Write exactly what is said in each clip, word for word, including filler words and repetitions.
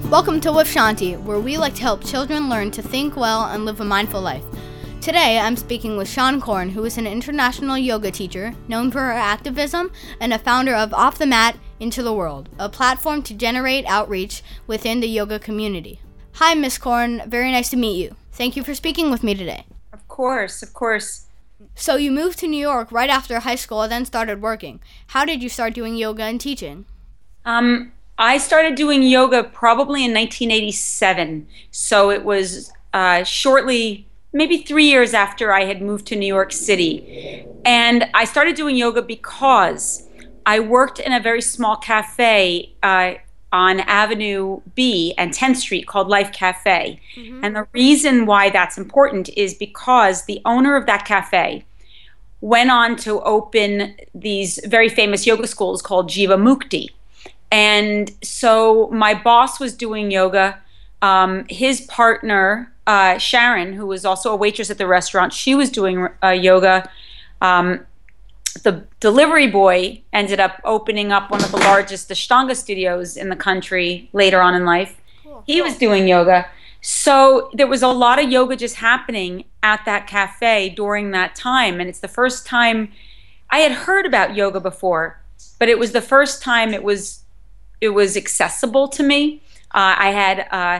Welcome to With Shanti, where we like to help children learn to think well and live a mindful life. Today, I'm speaking with Sean Korn, who is an international yoga teacher, known for her activism, and a founder of Off the Mat, Into the World, a platform to generate outreach within the yoga community. Hi, Miss Korn. Very nice to meet you. Thank you for speaking with me today. Of course, of course. So you moved to New York right after high school and then started working. How did you start doing yoga and teaching? Um, I started doing yoga probably in nineteen eighty-seven. So it was uh, shortly, maybe three years after I had moved to New York City. And I started doing yoga because I worked in a very small cafe uh, on Avenue B and tenth Street called Life Cafe. Mm-hmm. And the reason why that's important is because the owner of that cafe went on to open these very famous yoga schools called Jiva Mukti. And so my boss was doing yoga. Um, his partner, uh, Sharon, who was also a waitress at the restaurant, she was doing uh, yoga. Um, the delivery boy ended up opening up one of the largest Ashtanga studios in the country later on in life. Cool. He was doing yoga. So there was a lot of yoga just happening at that cafe during that time. And it's the first time I had heard about yoga before, but it was the first time it was it was accessible to me. Uh, I had uh,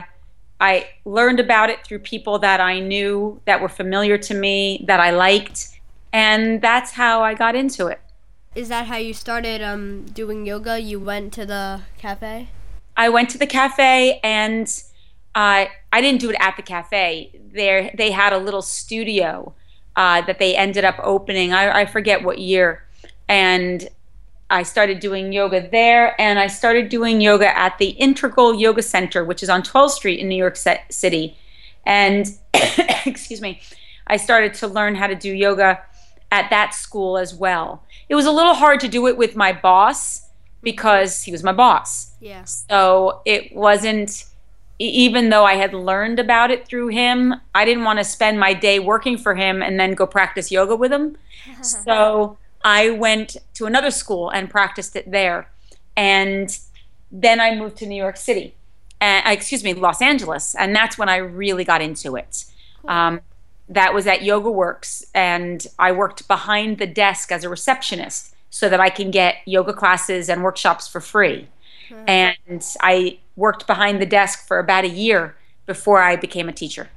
I learned about it through people that I knew, that were familiar to me, that I liked, and that's how I got into it. Is that how you started um, doing yoga? You went to the cafe? I went to the cafe, and uh, I didn't do it at the cafe. There, they had a little studio uh, that they ended up opening. I, I forget what year, and I started doing yoga there, and I started doing yoga at the Integral Yoga Center, which is on twelfth Street in New York City. And, excuse me, I started to learn how to do yoga at that school as well. It was a little hard to do it with my boss because he was my boss. Yeah. So it wasn't, even though I had learned about it through him, I didn't want to spend my day working for him and then go practice yoga with him. So I went to another school and practiced it there. And then I moved to New York City, uh, excuse me, Los Angeles. And that's when I really got into it. Cool. Um, that was at Yoga Works. And I worked behind the desk as a receptionist so that I can get yoga classes and workshops for free. Mm-hmm. And I worked behind the desk for about a year before I became a teacher.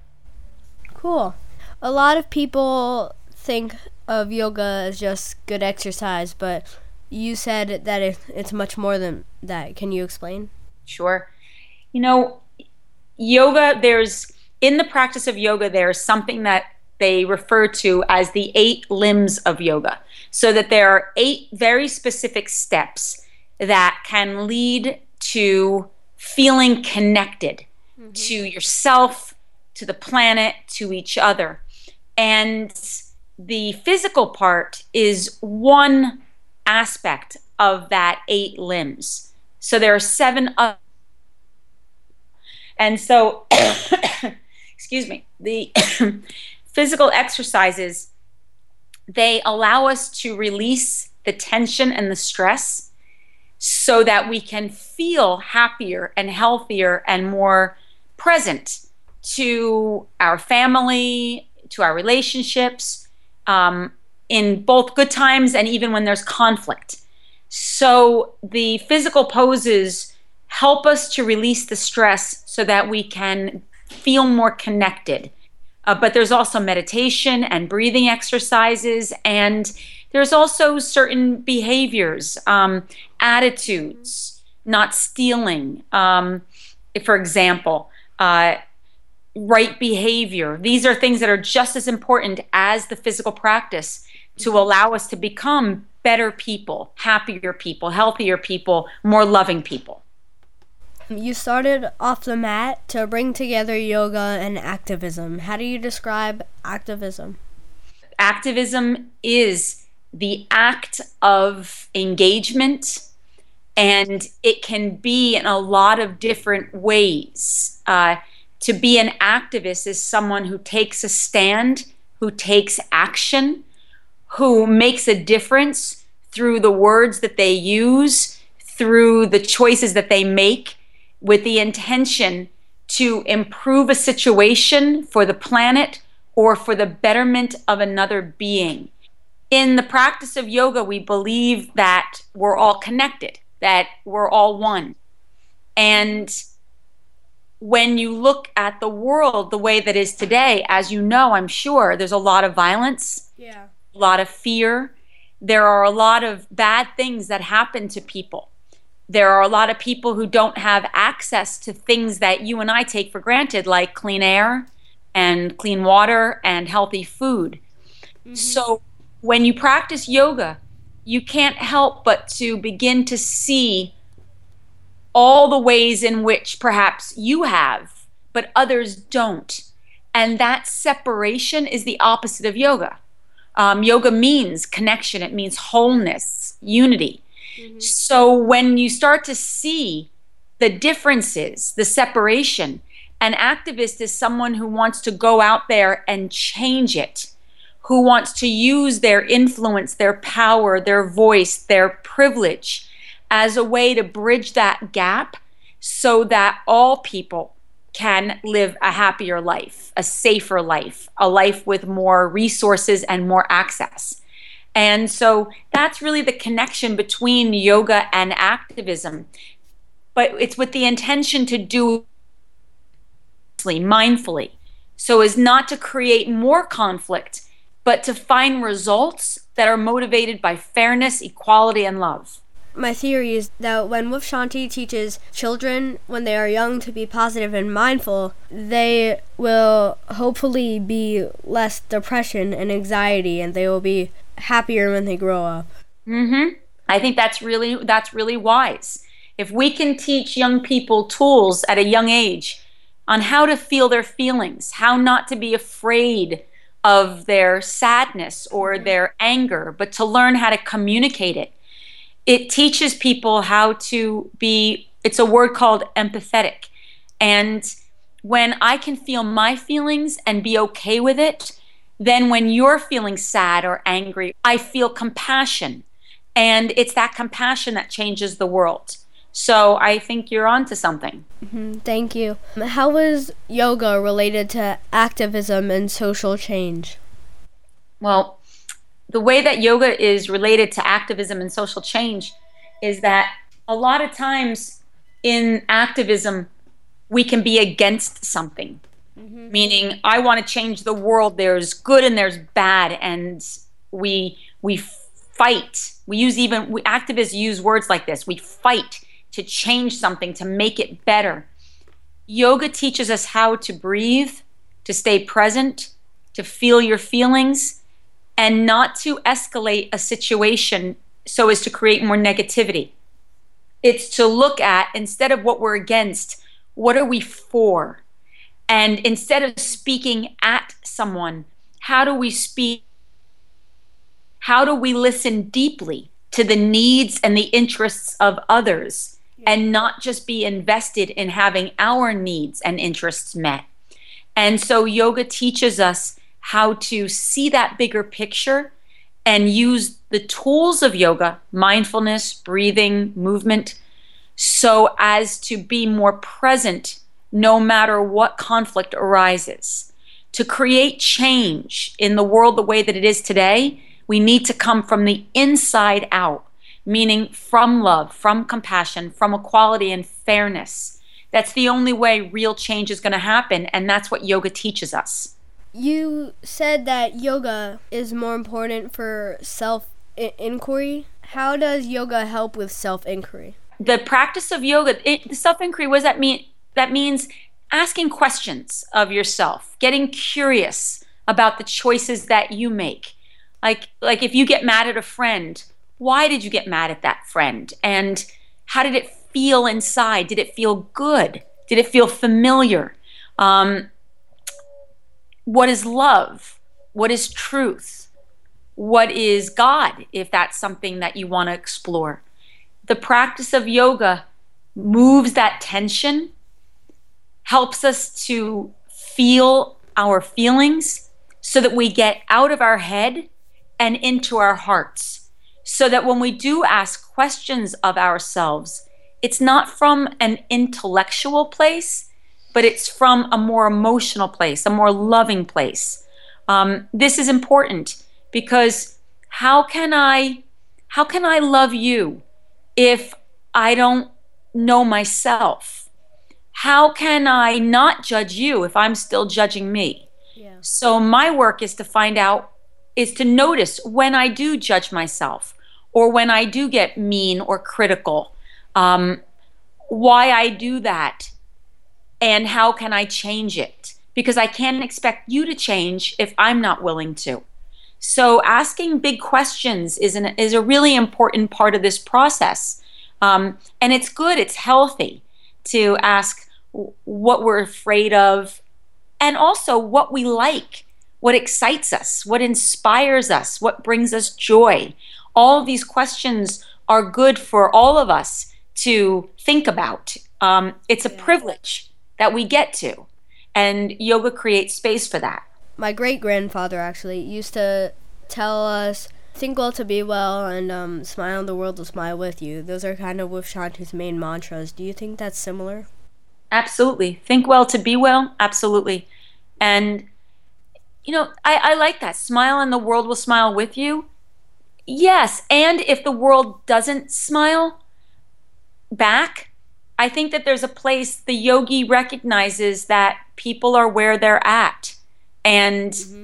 Cool. A lot of people think of yoga as just good exercise, but you said that it, it's much more than that. Can you explain? Sure. You know, yoga, there's, in the practice of yoga, there's something that they refer to as the eight limbs of yoga. So that there are eight very specific steps that can lead to feeling connected mm-hmm. to yourself, to the planet, to each other. And the physical part is one aspect of that eight limbs. So there are seven other. And so, excuse me, the physical exercises, they allow us to release the tension and the stress so that we can feel happier and healthier and more present to our family, to our relationships, Um, in both good times and even when there's conflict. So the physical poses help us to release the stress so that we can feel more connected. Uh, but there's also meditation and breathing exercises, and there's also certain behaviors, um, attitudes, not stealing, um, for example, uh, right behavior. These are things that are just as important as the physical practice to allow us to become better people, happier people, healthier people, more loving people. You started Off the Mat to bring together yoga and activism. How do you describe activism? Activism is the act of engagement, and it can be in a lot of different ways. Uh, To be an activist is someone who takes a stand, who takes action, who makes a difference through the words that they use, through the choices that they make, with the intention to improve a situation for the planet or for the betterment of another being. In the practice of yoga, we believe that we're all connected, that we're all one. And when you look at the world the way that is today, as you know, I'm sure, there's a lot of violence, Yeah. a lot of fear. There are a lot of bad things that happen to people. There are a lot of people who don't have access to things that you and I take for granted, like clean air and clean water and healthy food. Mm-hmm. So when you practice yoga, you can't help but to begin to see all the ways in which perhaps you have, but others don't. And that separation is the opposite of yoga. Um, yoga means connection. It means wholeness, unity. Mm-hmm. So when you start to see the differences, the separation, an activist is someone who wants to go out there and change it, who wants to use their influence, their power, their voice, their privilege as a way to bridge that gap so that all people can live a happier life, a safer life, a life with more resources and more access. And so that's really the connection between yoga and activism. But it's with the intention to do it mindfully, so as not to create more conflict, but to find results that are motivated by fairness, equality, and love. My theory is that when Wuf Shanti teaches children when they are young to be positive and mindful, they will hopefully be less depression and anxiety, and they will be happier when they grow up. Mm-hmm. I think that's really that's really wise. If we can teach young people tools at a young age on how to feel their feelings, how not to be afraid of their sadness or their anger, but to learn how to communicate it. It teaches people how to be, it's a word called empathetic. And when I can feel my feelings and be okay with it, then when you're feeling sad or angry, I feel compassion. And it's that compassion that changes the world. So I think you're onto something. Mm-hmm. Thank you. How is yoga related to activism and social change? Well, the way that yoga is related to activism and social change is that a lot of times in activism, we can be against something. Mm-hmm. Meaning, I want to change the world. There's good and there's bad, and we we fight. We use even we, activists use words like this. We fight to change something, to make it better. Yoga teaches us how to breathe, to stay present, to feel your feelings, and not to escalate a situation so as to create more negativity. It's to look at, instead of what we're against, what are we for? And instead of speaking at someone, how do we speak? How do we listen deeply to the needs and the interests of others and not just be invested in having our needs and interests met? And so yoga teaches us how to see that bigger picture and use the tools of yoga, mindfulness, breathing, movement, so as to be more present no matter what conflict arises. To create change in the world the way that it is today, we need to come from the inside out, meaning from love, from compassion, from equality and fairness. That's the only way real change is going to happen, and that's what yoga teaches us. You said that yoga is more important for self-inquiry. How does yoga help with self-inquiry? The practice of yoga, it, self-inquiry, what does that mean? That means asking questions of yourself, getting curious about the choices that you make. Like, like if you get mad at a friend, why did you get mad at that friend? And how did it feel inside? Did it feel good? Did it feel familiar? Um, what is love? What is truth? What is God, if that's something that you want to explore? The practice of yoga moves that tension, helps us to feel our feelings so that we get out of our head and into our hearts. So that when we do ask questions of ourselves, it's not from an intellectual place, but it's from a more emotional place, a more loving place. Um, this is important because how can I, how can I love you if I don't know myself? How can I not judge you if I'm still judging me? Yeah. So my work is to find out, is to notice when I do judge myself or when I do get mean or critical, um, why I do that and how can I change it? Because I can't expect you to change if I'm not willing to. So asking big questions is, an, is a really important part of this process. Um, and it's good, it's healthy to ask what we're afraid of and also what we like, what excites us, what inspires us, what brings us joy. All of these questions are good for all of us to think about. Um, it's a Yeah. privilege that we get to, and yoga creates space for that. My great-grandfather actually used to tell us, think well to be well, and um, smile and the world will smile with you. Those are kind of with Shantu's main mantras. Do you think that's similar? Absolutely. Think well to be well. Absolutely. And, you know, I, I like that. Smile and the world will smile with you. Yes. And if the world doesn't smile back, I think that there's a place the yogi recognizes that people are where they're at. And mm-hmm.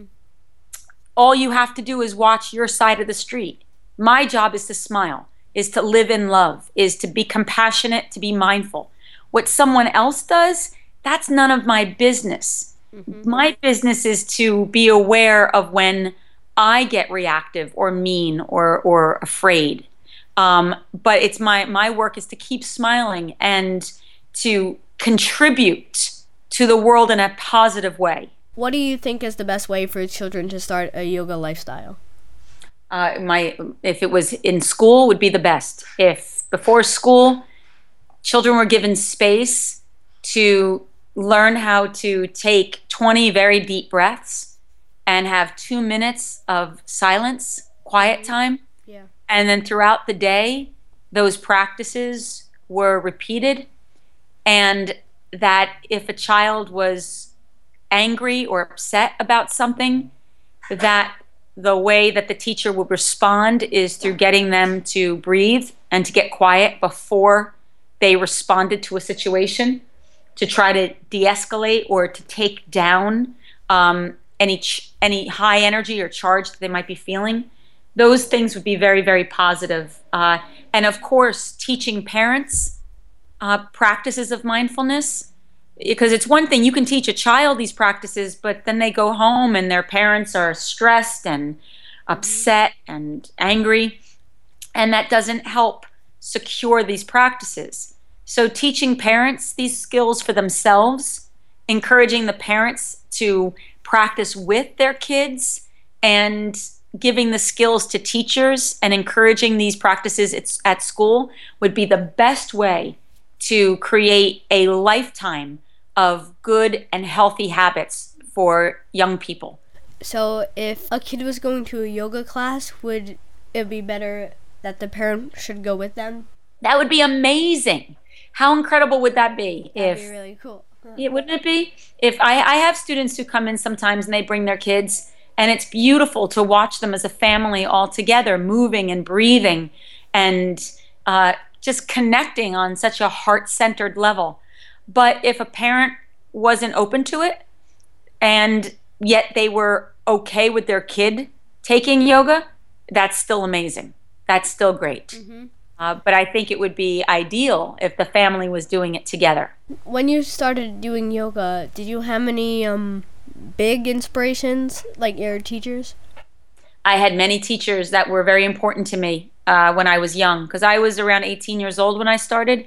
all you have to do is watch your side of the street. My job is to smile, is to live in love, is to be compassionate, to be mindful. What someone else does, that's none of my business. Mm-hmm. My business is to be aware of when I get reactive or mean or or afraid. Um, but it's my my work is to keep smiling and to contribute to the world in a positive way. What do you think is the best way for children to start a yoga lifestyle? Uh, my if it was in school would be the best. If before school, children were given space to learn how to take twenty very deep breaths and have two minutes of silence, quiet time. Yeah. And then throughout the day, those practices were repeated. And that if a child was angry or upset about something, that the way that the teacher would respond is through getting them to breathe and to get quiet before they responded to a situation, to try to de-escalate or to take down um, any ch- any high energy or charge that they might be feeling. Those things would be very, very positive. Uh, and of course, teaching parents uh, practices of mindfulness, because it's one thing, you can teach a child these practices, but then they go home and their parents are stressed and upset and angry, and that doesn't help secure these practices. So teaching parents these skills for themselves, encouraging the parents to practice with their kids, and giving the skills to teachers and encouraging these practices at, at school would be the best way to create a lifetime of good and healthy habits for young people. So if a kid was going to a yoga class, would it be better that the parent should go with them? That would be amazing. How incredible would that be? That'd if, be really cool. Yeah, wouldn't it be? If I, I have students who come in sometimes and they bring their kids, and it's beautiful to watch them as a family all together, moving and breathing and uh, just connecting on such a heart-centered level. But if a parent wasn't open to it, and yet they were okay with their kid taking yoga, that's still amazing. That's still great. Mm-hmm. Uh, but I think it would be ideal if the family was doing it together. When you started doing yoga, did you have any um, big inspirations, like your teachers? I had many teachers that were very important to me uh, when I was young, because I was around eighteen years old when I started.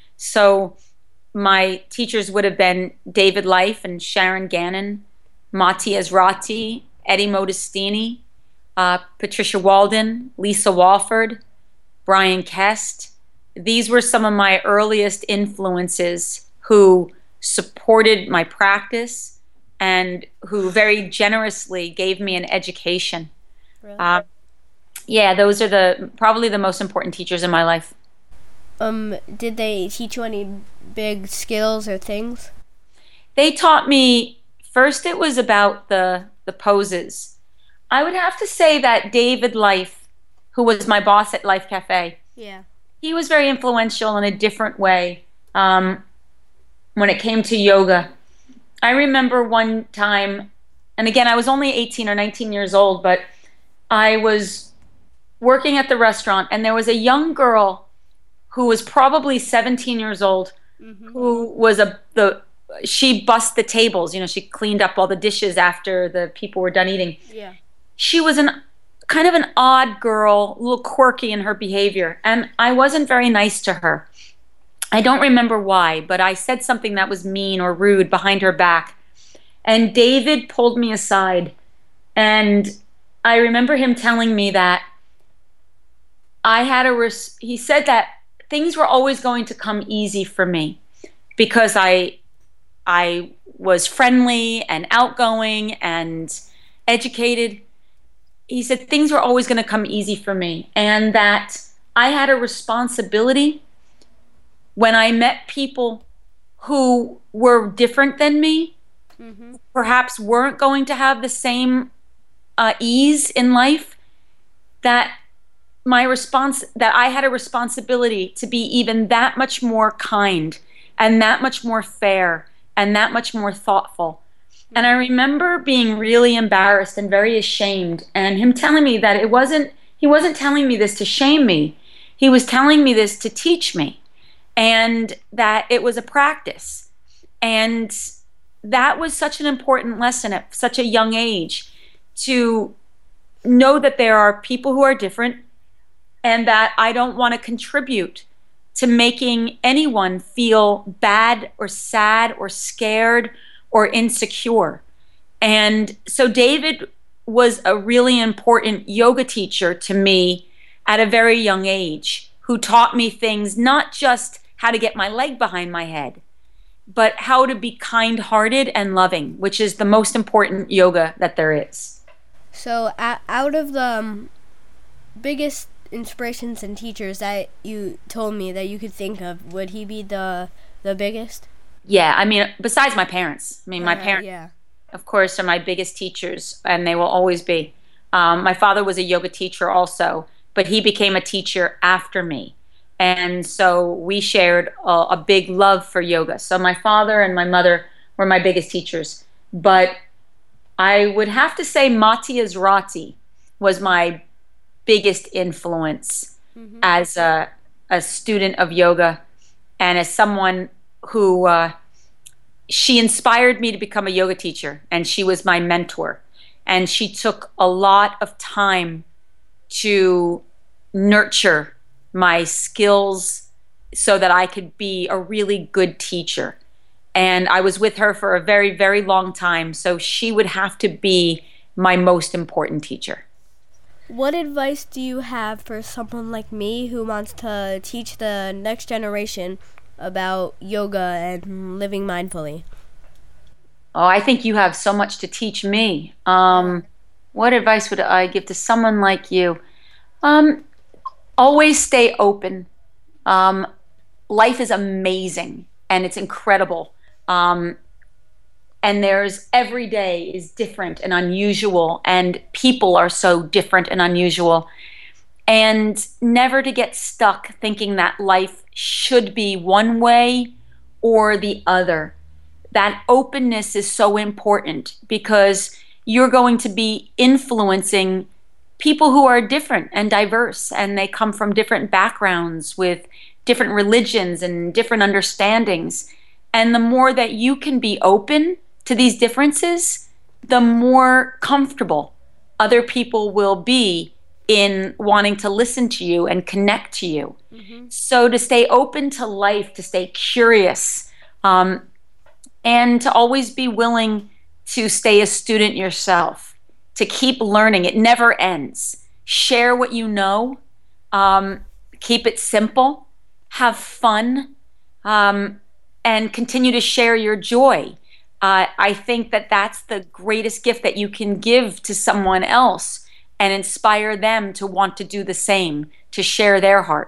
So my teachers would have been David Life and Sharon Gannon, Mati Ezrati, Eddie Modestini, uh, Patricia Walden, Lisa Walford, Brian Kest. These were some of my earliest influences who supported my practice and who very generously gave me an education. Really? Uh, yeah, those are the probably the most important teachers in my life. Um, did they teach you any big skills or things? They taught me, first it was about the the poses. I would have to say that David Life, who was my boss at Life Cafe, Yeah. he was very influential in a different way um, when it came to yoga. I remember one time, and again, I was only eighteen or nineteen years old, but I was working at the restaurant, and there was a young girl who was probably seventeen years old, mm-hmm. who was a the she bussed the tables. You know, she cleaned up all the dishes after the people were done eating. Yeah. She was an kind of an odd girl, a little quirky in her behavior, and I wasn't very nice to her. I don't remember why, but I said something that was mean or rude behind her back. And David pulled me aside, and I remember him telling me that I had a res- he said that things were always going to come easy for me because I I was friendly and outgoing and educated. He said things were always going to come easy for me, and that I had a responsibility when I met people who were different than me, mm-hmm. perhaps weren't going to have the same uh, ease in life, that my response that I had a responsibility to be even that much more kind and that much more fair and that much more thoughtful. And I remember being really embarrassed and very ashamed, and him telling me that it wasn't he wasn't telling me this to shame me. He was telling me this to teach me, and that it was a practice. And that was such an important lesson at such a young age, to know that there are people who are different, and that I don't want to contribute to making anyone feel bad or sad or scared or insecure. And so David was a really important yoga teacher to me at a very young age, who taught me things, not just how to get my leg behind my head, but how to be kind-hearted and loving, which is the most important yoga that there is. So uh, out of the um, biggest inspirations and teachers that you told me that you could think of, would he be the the biggest? Yeah, I mean, besides my parents. I mean, my uh, parents, yeah. of course, are my biggest teachers, and they will always be. Um, my father was a yoga teacher also, but he became a teacher after me. And so we shared a, a big love for yoga. So my father and my mother were my biggest teachers. But I would have to say Mati Ezraty was my biggest influence, mm-hmm. as a, a student of yoga, and as someone who uh, she inspired me to become a yoga teacher, and she was my mentor, and she took a lot of time to nurture my skills so that I could be a really good teacher. And I was with her for a very, very long time, so she would have to be my most important teacher. What advice do you have for someone like me who wants to teach the next generation about yoga and living mindfully? Oh, I think you have so much to teach me. Um, what advice would I give to someone like you? Um, always stay open. Um, life is amazing and it's incredible. Um, and there's every day is different and unusual, and people are so different and unusual. And never to get stuck thinking that life should be one way or the other. That openness is so important, because you're going to be influencing people who are different and diverse, and they come from different backgrounds with different religions and different understandings. And the more that you can be open to these differences, the more comfortable other people will be in wanting to listen to you and connect to you. Mm-hmm. So to stay open to life, to stay curious, um, and to always be willing to stay a student yourself, to keep learning. It never ends. Share what you know. Um, keep it simple. Have fun. Um, and continue to share your joy. Uh, I think that that's the greatest gift that you can give to someone else, and inspire them to want to do the same, to share their heart.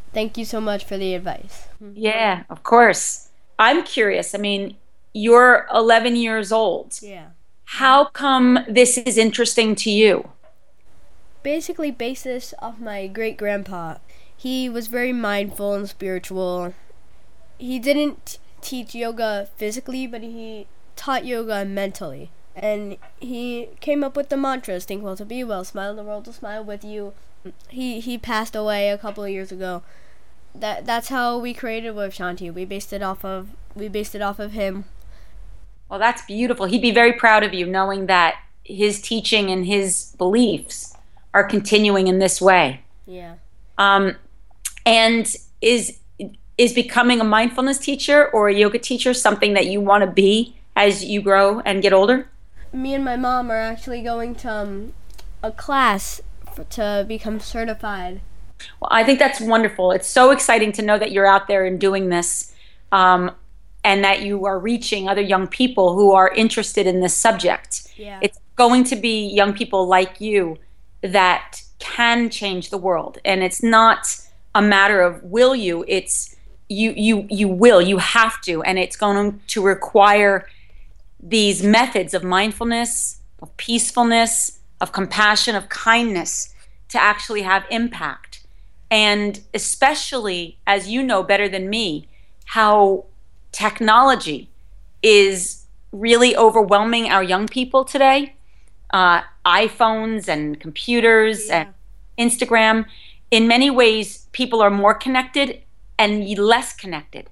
Thank you so much for the advice. Yeah, of course. I'm curious. I mean, you're eleven years old. Yeah. How come this is interesting to you? Basically based this off my great-grandpa. He was very mindful and spiritual. He didn't teach yoga physically, but he taught yoga mentally. And he came up with the mantras, think well to be well, smile the world will smile with you. He he passed away a couple of years ago. That that's how we created With Shanti. We based it off of we based it off of him. Well, that's beautiful. He'd be very proud of you knowing that his teaching and his beliefs are continuing in this way. Yeah. Um, and is is becoming a mindfulness teacher or a yoga teacher something that you want to be as you grow and get older? Me and my mom are actually going to um, a class for, to become certified. Well, I think that's wonderful. It's so exciting to know that you're out there and doing this, um, and that you are reaching other young people who are interested in this subject. Yeah. It's going to be young people like you that can change the world, and it's not a matter of will you. It's you. You you will. You have to, and it's going to require these methods of mindfulness, of peacefulness, of compassion, of kindness to actually have impact. And especially, as you know better than me, how technology is really overwhelming our young people today. Uh, iPhones and computers Yeah. and Instagram. In many ways, people are more connected and less connected.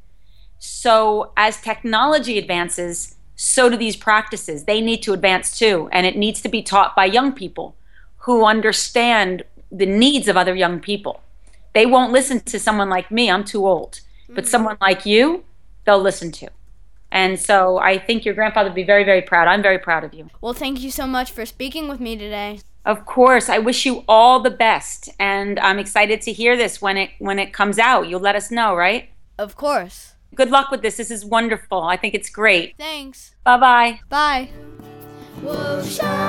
So as technology advances, so do these practices. They need to advance too, and it needs to be taught by young people who understand the needs of other young people. They won't listen to someone like me, I'm too old, but Mhm. someone like you, they'll listen to. And so I think your grandfather would be very, very proud. I'm very proud of you. Well, thank you so much for speaking with me today. Of course, I wish you all the best, and I'm excited to hear this when it when it comes out. You'll let us know, right? Of course. Good luck with this. This is wonderful. I think it's great. Thanks. Bye-bye. Bye. Whoa,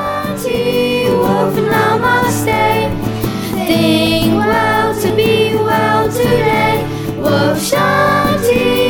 Shanti, whoa, namaste. Think well to be well today. Whoa, Shanti.